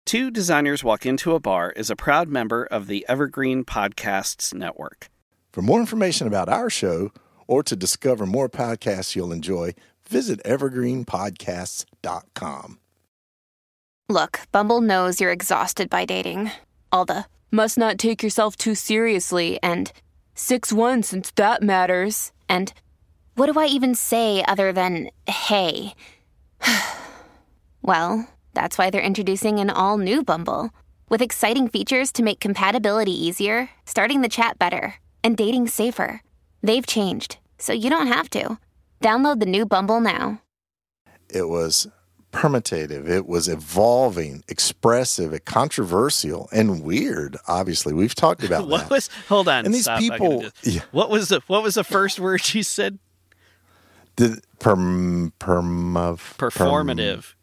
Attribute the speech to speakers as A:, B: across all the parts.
A: Two Designers Walk Into a Bar is a proud member of the Evergreen Podcasts Network.
B: For more information about our show or to discover more podcasts you'll enjoy, visit evergreenpodcasts.com.
C: Look, Bumble knows you're exhausted by dating. All the must not take yourself too seriously and 6'1" since that matters. And what do I even say other than hey? Well, that's why they're introducing an all-new Bumble with exciting features to make compatibility easier, starting the chat better, and dating safer. They've changed, so you don't have to. Download the new Bumble now.
B: It was permutative. It was evolving, expressive, controversial, and weird. Obviously, we've talked about that.
A: Hold on.
B: And these
A: stop.
B: people. Yeah.
A: What was the first word you said?
B: Performative.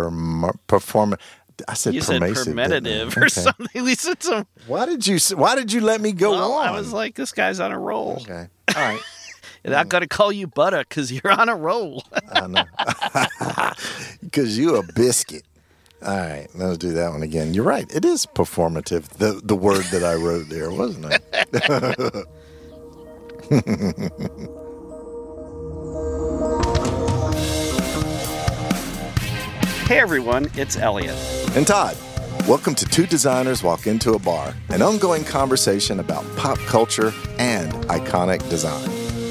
B: I said
A: you
B: pervasive.
A: Said permitative or something. We said some.
B: Why did you let me go on?
A: I was like, this guy's on a roll.
B: Okay. All right.
A: And I got to call you Butter because you're on a roll.
B: I know. Because you a biscuit. All right. Let's do that one again. You're right. It is performative, the word that I wrote there, wasn't it?
A: Hey, everyone. It's Elliot.
B: And Todd. Welcome to Two Designers Walk Into a Bar, an ongoing conversation about pop culture and iconic design.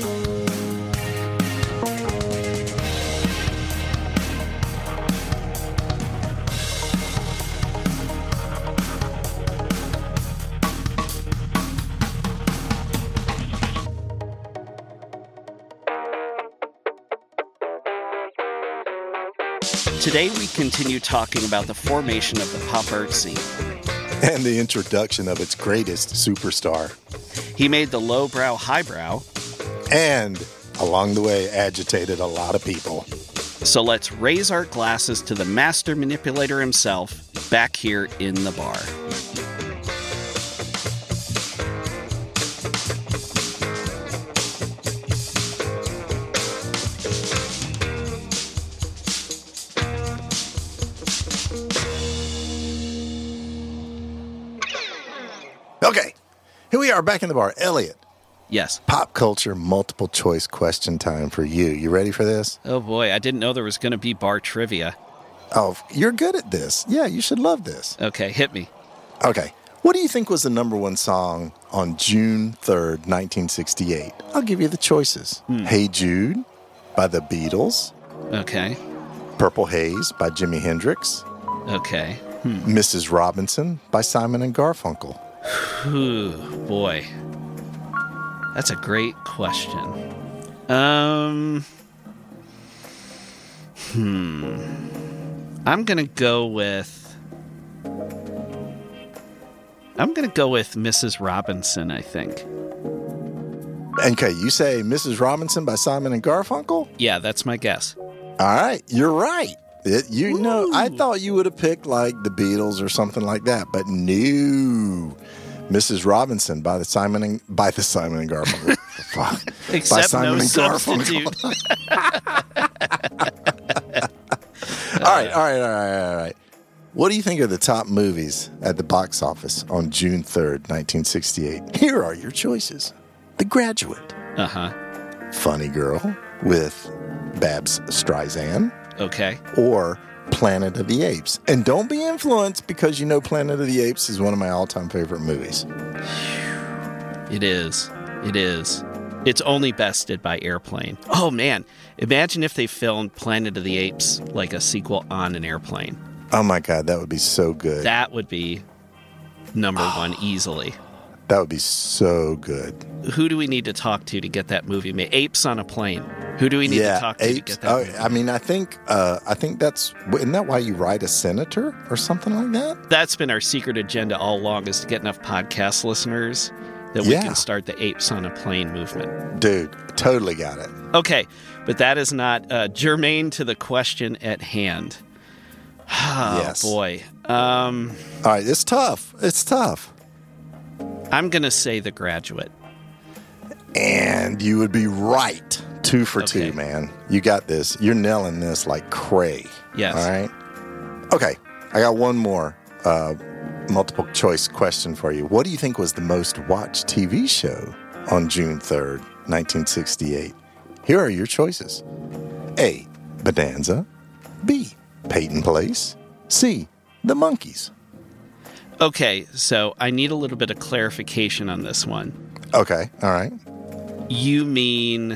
A: Today we continue talking about the formation of the pop art scene.
B: And the introduction of its greatest superstar.
A: He made the lowbrow highbrow.
B: And along the way agitated a lot of people.
A: So let's raise our glasses to the master manipulator himself back here in the bar.
B: Okay, here we are back in the bar. Elliot.
A: Yes.
B: Pop culture multiple choice question time for you. You ready for this?
A: Oh boy, I didn't know there was going to be bar trivia.
B: Oh, you're good at this. Yeah, you should love this.
A: Okay, hit me.
B: Okay, what do you think was the number one song on June 3rd, 1968? I'll give you the choices. Hey Jude by the Beatles.
A: Okay.
B: Purple Haze by Jimi Hendrix.
A: Okay.
B: Mrs. Robinson by Simon and Garfunkel.
A: Ooh, boy. That's a great question. I'm gonna go with Mrs. Robinson, I think.
B: Okay, you say Mrs. Robinson by Simon and Garfunkel?
A: Yeah, that's my guess.
B: All right, you're right. I thought you would have picked like the Beatles or something like that, but no. Mrs. Robinson by the Simon and Garfunkel.
A: Except
B: by Simon
A: no
B: and
A: substitute.
B: All right. What do you think are the top movies at the box office on June 3rd, 1968? Here are your choices. The Graduate.
A: Uh-huh.
B: Funny Girl with Babs Streisand.
A: Okay.
B: Or Planet of the Apes. And don't be influenced because you know Planet of the Apes is one of my all-time favorite movies.
A: It is. It's only bested by Airplane. Oh, man. Imagine if they filmed Planet of the Apes like a sequel on an airplane.
B: Oh, my God. That would be so good.
A: That would be number one easily.
B: That would be so good.
A: Who do we need to talk to get that movie made? Apes on a Plane. Who do we need to talk to get that movie?
B: I mean, I think that's, isn't that why you write a senator or something like that?
A: That's been our secret agenda all along, is to get enough podcast listeners that we can start the Apes on a Plane movement.
B: Dude, totally got it.
A: Okay, but that is not germane to the question at hand. Oh,
B: yes.
A: Boy.
B: All right, it's tough.
A: I'm going to say The Graduate.
B: And you would be right. 2 for 2, man. You got this. You're nailing this like cray.
A: Yes.
B: All right? Okay, I got one more. multiple choice question for you. What do you think was the most watched TV show on June 3rd, 1968? Here are your choices. A, Bonanza. B, Peyton Place. C, The Monkees.
A: Okay, so I need a little bit of clarification on this one.
B: Okay, all right.
A: You mean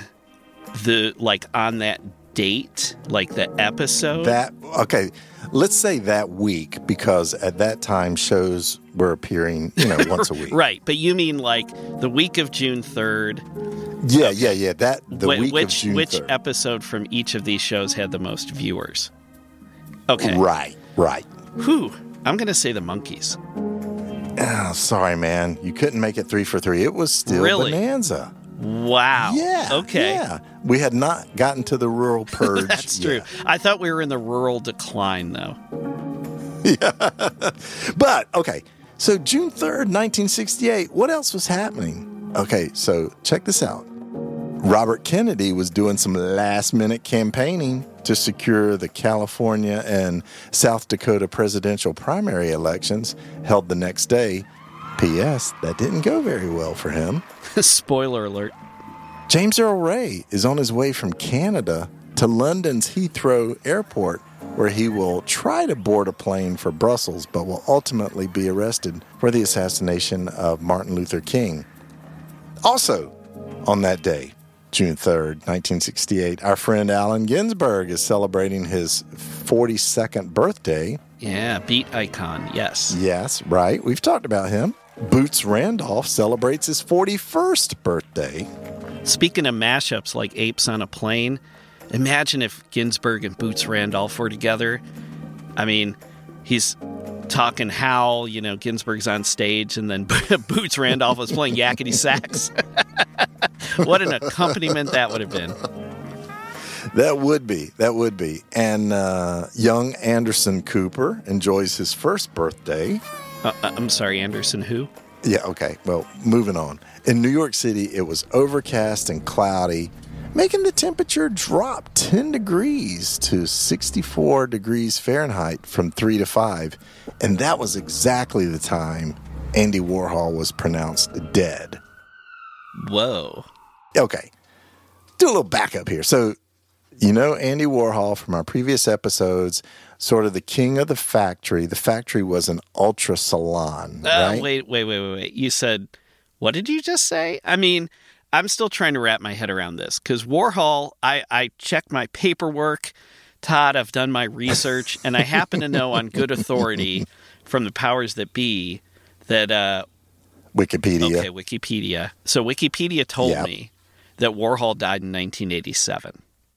A: on that date, like the episode?
B: Okay, let's say that week, because at that time shows were appearing, once a week.
A: Right, but you mean like the week of June 3rd?
B: Yeah. Week of June 3rd.
A: Which episode from each of these shows had the most viewers? Okay.
B: Right.
A: Whew, I'm going to say the Monkees.
B: Oh, sorry, man. You couldn't make it 3 for 3. It was still
A: Really?
B: Bonanza.
A: Wow.
B: Yeah.
A: Okay.
B: Yeah. We had not gotten to the rural purge.
A: That's true. I thought we were in the rural decline, though.
B: Yeah. But, okay. So June 3rd, 1968, what else was happening? Okay, so check this out. Robert Kennedy was doing some last-minute campaigning to secure the California and South Dakota presidential primary elections held the next day. P.S. That didn't go very well for him.
A: Spoiler alert.
B: James Earl Ray is on his way from Canada to London's Heathrow Airport, where he will try to board a plane for Brussels, but will ultimately be arrested for the assassination of Martin Luther King. Also, on that day, June 3rd, 1968, our friend Allen Ginsberg is celebrating his 42nd birthday.
A: Yeah, beat icon, yes.
B: Yes, right. We've talked about him. Boots Randolph celebrates his 41st birthday.
A: Speaking of mashups like Apes on a Plane, imagine if Ginsberg and Boots Randolph were together. I mean, he's talking Howl, Ginsberg's on stage, and then Boots Randolph was playing yakety sax. What an accompaniment that would have been.
B: That would be. And young Anderson Cooper enjoys his first birthday.
A: I'm sorry, Anderson who?
B: Yeah, okay. Well, moving on. In New York City, it was overcast and cloudy, making the temperature drop 10 degrees to 64 degrees Fahrenheit from 3 to 5. And that was exactly the time Andy Warhol was pronounced dead.
A: Whoa.
B: Okay. Do a little backup here. So, Andy Warhol from our previous episodes, sort of the king of the factory. The factory was an ultra salon, right?
A: Wait. You said, what did you just say? I mean, I'm still trying to wrap my head around this because Warhol, I checked my paperwork. Todd, I've done my research, and I happen to know on good authority from the powers that be that...
B: Wikipedia.
A: Okay, Wikipedia. So Wikipedia told me that Warhol died in 1987.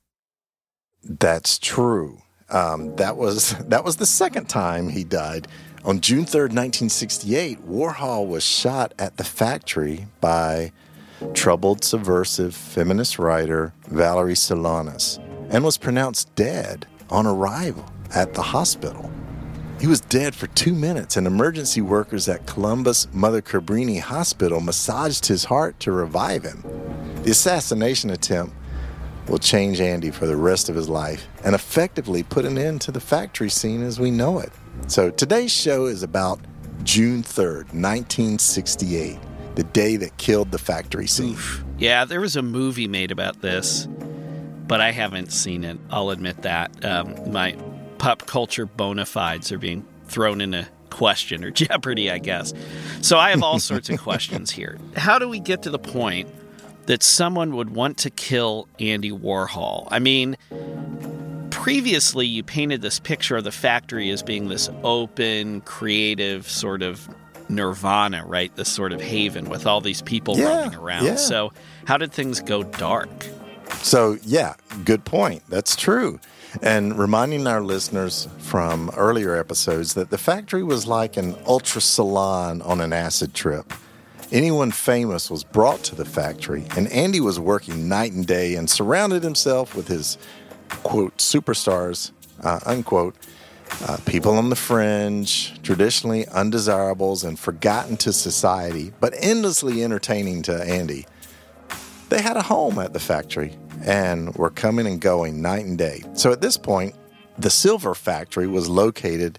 B: That's true. That was the second time he died. On June 3rd, 1968, Warhol was shot at the factory by troubled, subversive feminist writer Valerie Solanas and was pronounced dead on arrival at the hospital. He was dead for 2 minutes, and emergency workers at Columbus Mother Cabrini Hospital massaged his heart to revive him. The assassination attempt will change Andy for the rest of his life and effectively put an end to the factory scene as we know it. So today's show is about June 3rd, 1968, the day that killed the factory scene.
A: Oof. Yeah, there was a movie made about this, but I haven't seen it. I'll admit that. My pop culture bona fides are being thrown into question or jeopardy, I guess. So I have all sorts of questions here. How do we get to the point that someone would want to kill Andy Warhol? I mean, previously you painted this picture of the factory as being this open, creative sort of nirvana, right? This sort of haven with all these people running around.
B: Yeah.
A: So how did things go dark?
B: So, good point. That's true. And reminding our listeners from earlier episodes that the factory was like an ultra salon on an acid trip. Anyone famous was brought to the factory, and Andy was working night and day and surrounded himself with his, quote, superstars, unquote, people on the fringe, traditionally undesirables and forgotten to society, but endlessly entertaining to Andy. They had a home at the factory and were coming and going night and day. So at this point, the Silver Factory was located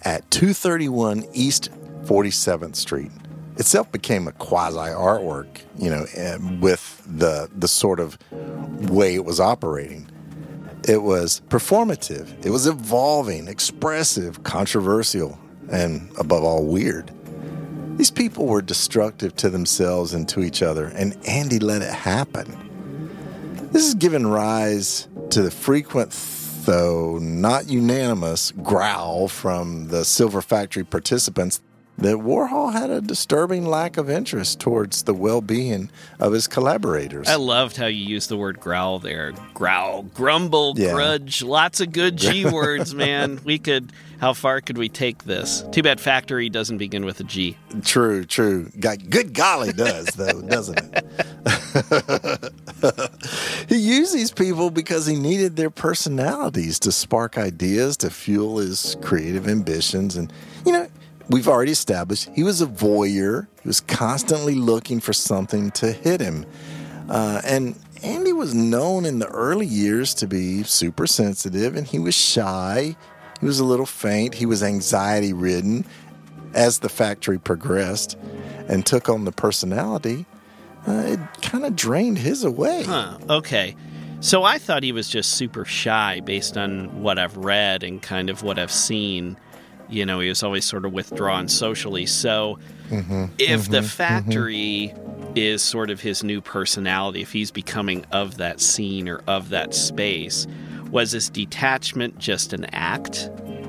B: at 231 East 47th Street. Itself became a quasi-artwork, with the sort of way it was operating. It was performative. It was evolving, expressive, controversial, and above all, weird. These people were destructive to themselves and to each other, and Andy let it happen. This has given rise to the frequent, though not unanimous, growl from the Silver Factory participants that Warhol had a disturbing lack of interest towards the well-being of his collaborators.
A: I loved how you used the word growl there. Growl, grumble, grudge, lots of good G words, man. How far could we take this? Too bad Factory doesn't begin with a G.
B: True. Good golly does, though, doesn't it? He used these people because he needed their personalities to spark ideas, to fuel his creative ambitions. And, we've already established he was a voyeur. He was constantly looking for something to hit him. And Andy was known in the early years to be super sensitive, and he was shy. He was a little faint. He was anxiety-ridden. As the Factory progressed and took on the personality, it kind of drained his away.
A: Okay. So I thought he was just super shy based on what I've read and kind of what I've seen. He was always sort of withdrawn socially. So if the Factory is sort of his new personality, if he's becoming of that scene or of that space, was his detachment just an act?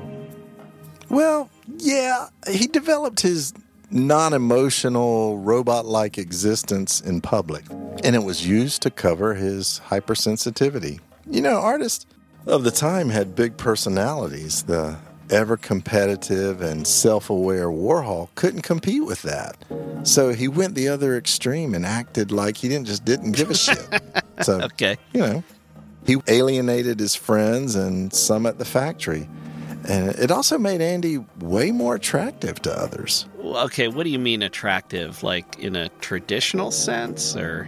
B: Well, yeah. He developed his non-emotional, robot-like existence in public, and it was used to cover his hypersensitivity. Artists of the time had big personalities. The ever-competitive and self-aware Warhol couldn't compete with that. So he went the other extreme and acted like he didn't give a shit. So,
A: okay.
B: He alienated his friends and some at the Factory. And it also made Andy way more attractive to others.
A: Okay, what do you mean attractive? Like in a traditional sense, or?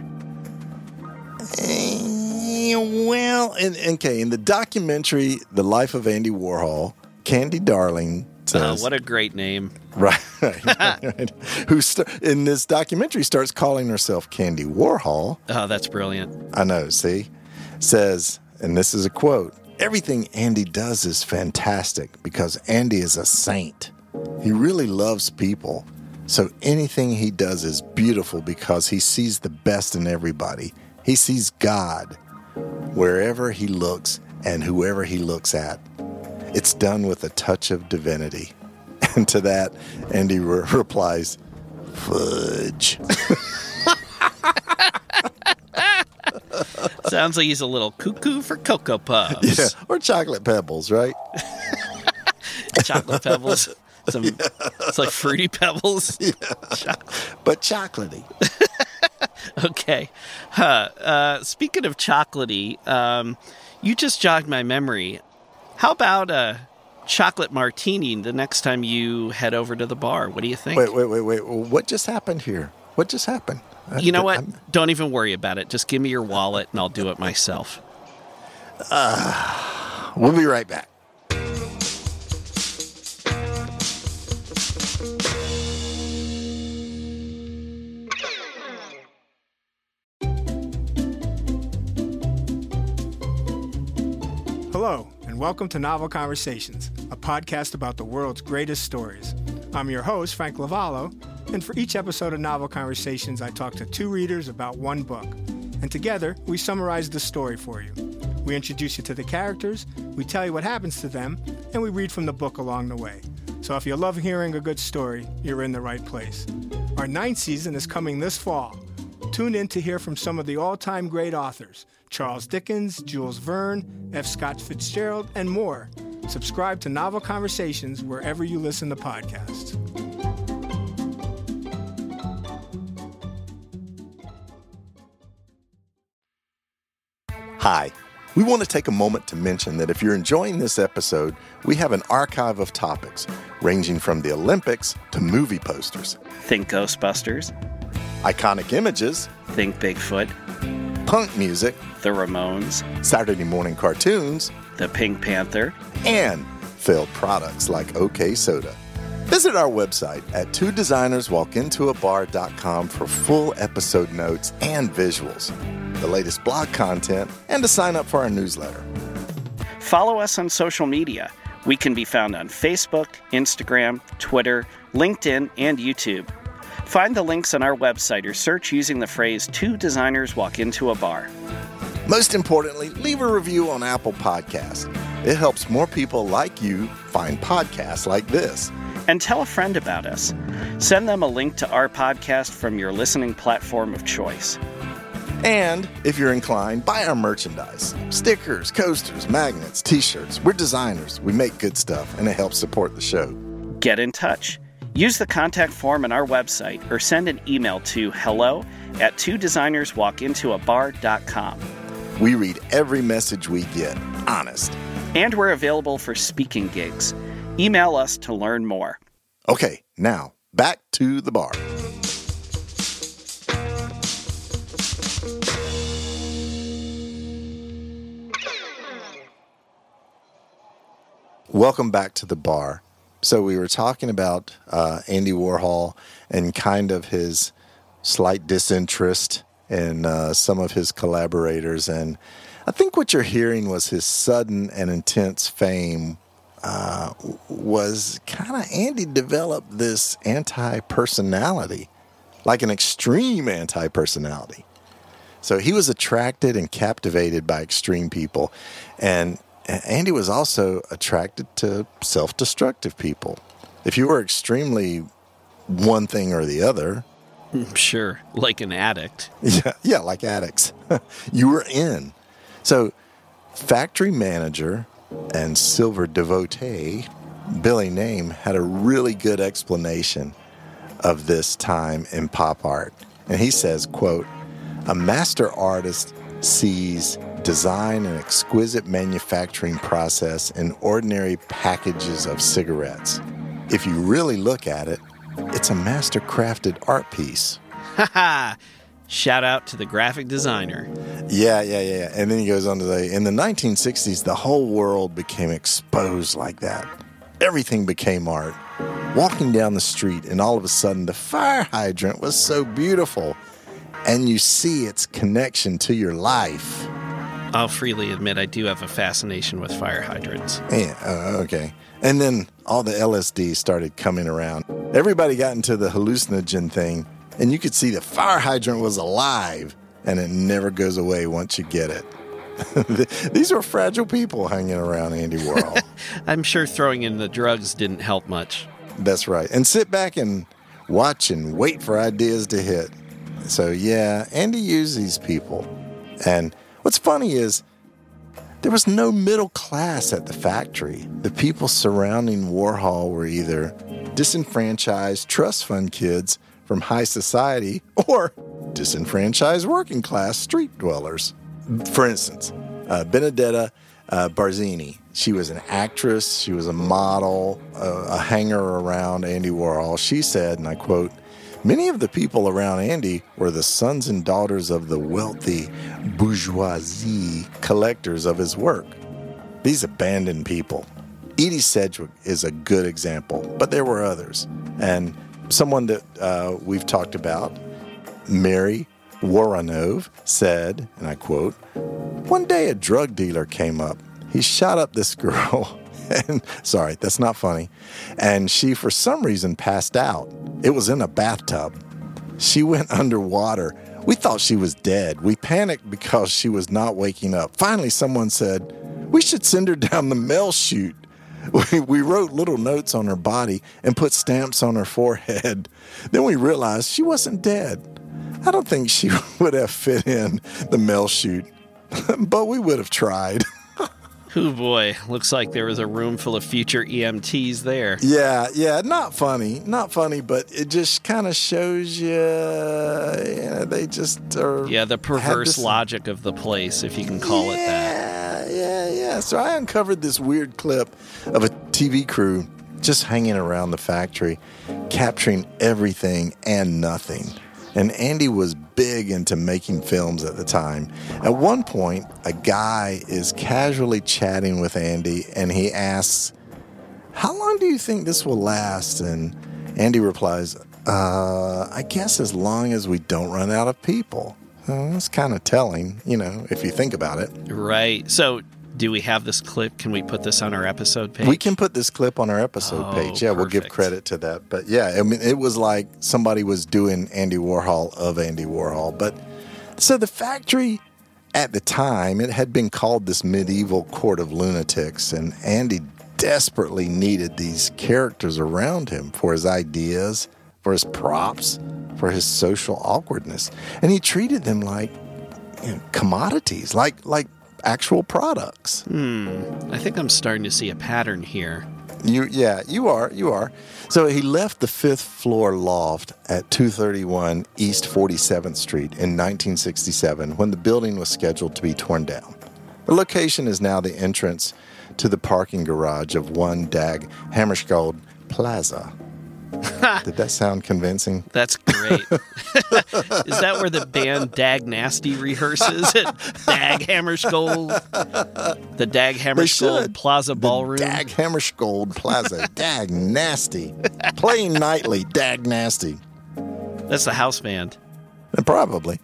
B: In the documentary The Life of Andy Warhol, Candy Darling says...
A: what a great name.
B: Right. Who in this documentary starts calling herself Candy Warhol.
A: Oh, that's brilliant.
B: I know, see? Says, and this is a quote, "Everything Andy does is fantastic because Andy is a saint. He really loves people. So anything he does is beautiful because he sees the best in everybody. He sees God wherever he looks and whoever he looks at. It's done with a touch of divinity." And to that, Andy replies, "Fudge."
A: Sounds like he's a little cuckoo for Cocoa Puffs.
B: Yeah, or Chocolate Pebbles, right?
A: Chocolate Pebbles. It's like Fruity Pebbles.
B: Yeah. But chocolatey.
A: Okay. Speaking of chocolatey, you just jogged my memory. How about a chocolate martini the next time you head over to the bar? What do you think?
B: Wait. What just happened here? What just happened?
A: You know what? Don't even worry about it. Just give me your wallet and I'll do it myself.
B: We'll be right back.
D: Hello, and welcome to Novel Conversations, a podcast about the world's greatest stories. I'm your host, Frank Lavallo, and for each episode of Novel Conversations, I talk to two readers about one book. And together, we summarize the story for you. We introduce you to the characters, we tell you what happens to them, and we read from the book along the way. So if you love hearing a good story, you're in the right place. Our 9th season is coming this fall. Tune in to hear from some of the all-time great authors, Charles Dickens, Jules Verne, F. Scott Fitzgerald, and more. Subscribe to Novel Conversations wherever you listen to podcasts.
B: Hi. We want to take a moment to mention that if you're enjoying this episode, we have an archive of topics ranging from the Olympics to movie posters,
A: Think Ghostbusters,
B: iconic images,
A: Think Bigfoot,
B: punk music,
A: The Ramones,
B: Saturday morning cartoons,
A: The Pink Panther,
B: and failed products like OK Soda. Visit our website at twodesignerswalkintoabar.com for full episode notes and visuals, the latest blog content, and to sign up for our newsletter.
A: Follow us on social media. We can be found on Facebook, Instagram, Twitter, LinkedIn, and YouTube. Find the links on our website or search using the phrase "Two Designers Walk Into a Bar."
B: Most importantly, leave a review on Apple Podcasts. It helps more people like you find podcasts like this.
A: And tell a friend about us. Send them a link to our podcast from your listening platform of choice.
B: And if you're inclined, buy our merchandise. Stickers, coasters, magnets, t-shirts. We're designers. We make good stuff, and it helps support the show.
A: Get in touch. Use the contact form on our website or send an email to hello@twodesignerswalkintoabar.com.
B: We read every message we get. Honest.
A: And we're available for speaking gigs. Email us to learn more.
B: Okay, now, back to the bar. Welcome back to the bar. So we were talking about Andy Warhol and kind of his slight disinterest in some of his collaborators. And I think what you're hearing was his sudden and intense fame was kind of Andy developed this anti-personality, like an extreme anti-personality. So he was attracted and captivated by extreme people. And Andy was also attracted to self-destructive people. If you were extremely one thing or the other.
A: Sure, like an addict.
B: Yeah, like addicts. You were in. So factory manager and silver devotee Billy Name had a really good explanation of this time in pop art. And he says, quote, "A master artist sees design and exquisite manufacturing process in ordinary packages of cigarettes. If you really look at it, it's a master-crafted art piece."
A: Ha! Shout out to the graphic designer.
B: Yeah. And then he goes on to say, in the 1960s, the whole world became exposed like that. Everything became art. Walking down the street, and all of a sudden, the fire hydrant was so beautiful. And you see its connection to your life.
A: I'll freely admit I do have a fascination with fire hydrants.
B: Yeah, okay. And then all the LSD started coming around. Everybody got into the hallucinogen thing, and you could see the fire hydrant was alive, and it never goes away once you get it. These were fragile people hanging around Andy Warhol.
A: I'm sure throwing in the drugs didn't help much.
B: That's right. And sit back and watch and wait for ideas to hit. So, yeah, Andy used these people. And what's funny is there was no middle class at the factory. The people surrounding Warhol were either disenfranchised trust fund kids from high society or disenfranchised working class street dwellers. For instance, Benedetta Barzini. She was an actress. She was a model, a hanger around Andy Warhol. She said, and I quote, "Many of the people around Andy were the sons and daughters of the wealthy bourgeoisie collectors of his work. These abandoned people." Edie Sedgwick is a good example, but there were others. And someone that we've talked about, Mary Woronov, said, and I quote, "One day a drug dealer came up. He shot up this girl." And sorry, that's not funny. And she, for some reason, passed out. It was in a bathtub. She went underwater. We thought she was dead. We panicked because she was not waking up. Finally, someone said, "We should send her down the mail chute." We wrote little notes on her body and put stamps on her forehead. Then we realized she wasn't dead. I don't think she would have fit in the mail chute, but we would have tried.
A: Oh boy, looks like there was a room full of future EMTs there.
B: Yeah, not funny, but it just kind of shows you, they just are...
A: Yeah, the perverse logic of the place, if you can call it that.
B: Yeah. So I uncovered this weird clip of a TV crew just hanging around the factory, capturing everything and nothing. And Andy was big into making films at the time. At one point, a guy is casually chatting with Andy, and he asks, how long do you think this will last? And Andy replies, I guess as long as we don't run out of people. That's kind of telling, if you think about it.
A: Right. So do we have this clip? Can we put this on our episode page?
B: We can put this clip on our episode page. Yeah,
A: perfect.
B: We'll give credit to that. But yeah, I mean, it was like somebody was doing Andy Warhol of Andy Warhol. But so the factory at the time, it had been called this medieval court of lunatics, and Andy desperately needed these characters around him for his ideas, for his props, for his social awkwardness. And he treated them like commodities, like actual products.
A: I think I'm starting to see a pattern here.
B: You are. So he left the 5th floor loft at 231 East 47th Street in 1967 when the building was scheduled to be torn down. The location is now the entrance to the parking garage of One Dag Hammarskjöld Plaza. Did that sound convincing?
A: That's great. Is that where the band Dag Nasty rehearses at Dag Hammarskjöld? The Dag Hammarskjöld Plaza Ballroom?
B: Dag Hammarskjöld Plaza. Dag Nasty. Playing nightly, Dag Nasty.
A: That's the house band.
B: Probably.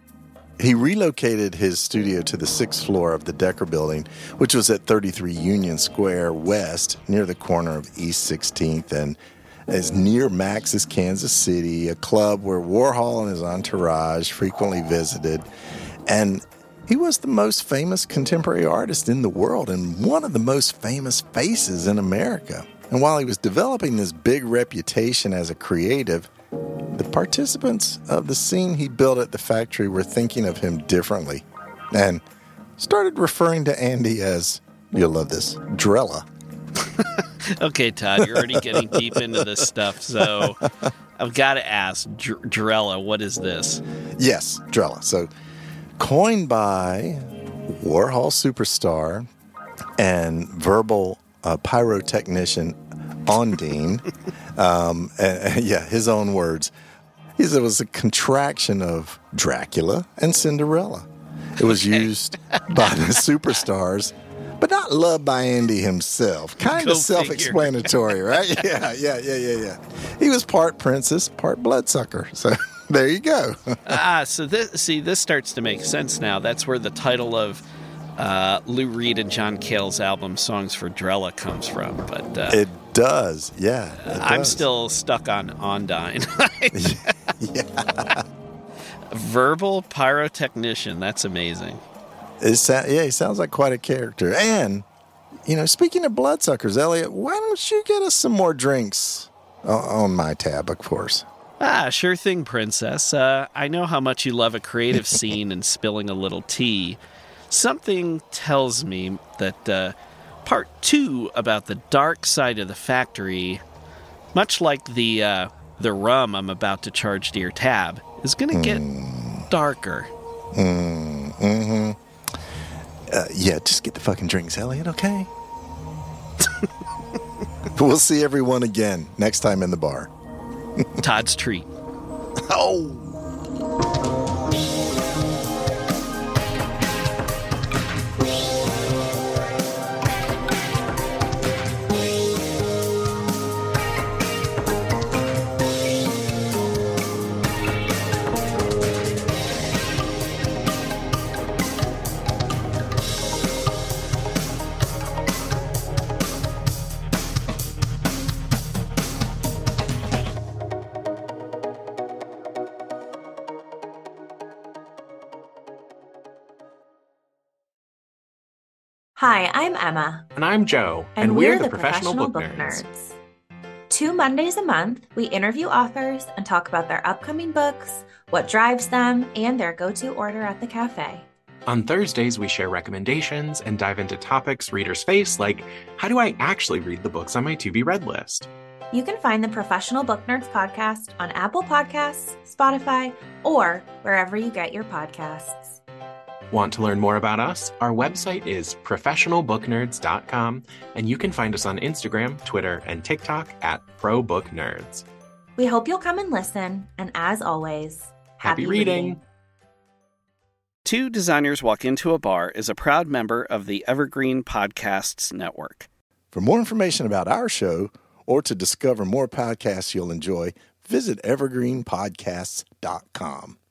B: He relocated his studio to the 6th floor of the Decker Building, which was at 33 Union Square West, near the corner of East 16th and is near Max's Kansas City, a club where Warhol and his entourage frequently visited. And he was the most famous contemporary artist in the world and one of the most famous faces in America. And while he was developing this big reputation as a creative, the participants of the scene he built at the factory were thinking of him differently and started referring to Andy as, you'll love this, Drella.
A: Okay, Todd, you're already getting deep into this stuff, so I've got to ask, Drella, what is this?
B: Yes, Drella. So, coined by Warhol superstar and verbal pyrotechnician Ondine, his own words. He said it was a contraction of Dracula and Cinderella. It was used by the superstars, but not loved by Andy himself. Kind of self-explanatory, right? Yeah. He was part princess, part bloodsucker. So there you go.
A: So this starts to make sense now. That's where the title of Lou Reed and John Cale's album Songs for Drella comes from. But
B: it does, yeah.
A: I'm still stuck on Ondine.
B: Yeah.
A: Verbal pyrotechnician. That's amazing.
B: He sounds like quite a character. And, speaking of bloodsuckers, Elliot, why don't you get us some more drinks on my tab, of course?
A: Sure thing, Princess. I know how much you love a creative scene and spilling a little tea. Something tells me that part 2 about the dark side of the factory, much like the rum I'm about to charge to your tab, is going to get darker.
B: Just get the fucking drinks, Elliot, okay? We'll see everyone again next time in the bar.
A: Todd's treat.
B: Oh!
E: Hi, I'm Emma.
F: And I'm Joe.
E: And we're the Professional Book Nerds. 2 Mondays a month, we interview authors and talk about their upcoming books, what drives them, and their go-to order at the cafe.
F: On Thursdays, we share recommendations and dive into topics readers face, like how do I actually read the books on my to-be-read list?
E: You can find the Professional Book Nerds podcast on Apple Podcasts, Spotify, or wherever you get your podcasts.
F: Want to learn more about us? Our website is professionalbooknerds.com, and you can find us on Instagram, Twitter, and TikTok at ProBookNerds.
E: We hope you'll come and listen, and as always,
F: happy reading!
A: Two Designers Walk Into a Bar is a proud member of the Evergreen Podcasts Network.
B: For more information about our show or to discover more podcasts you'll enjoy, visit evergreenpodcasts.com.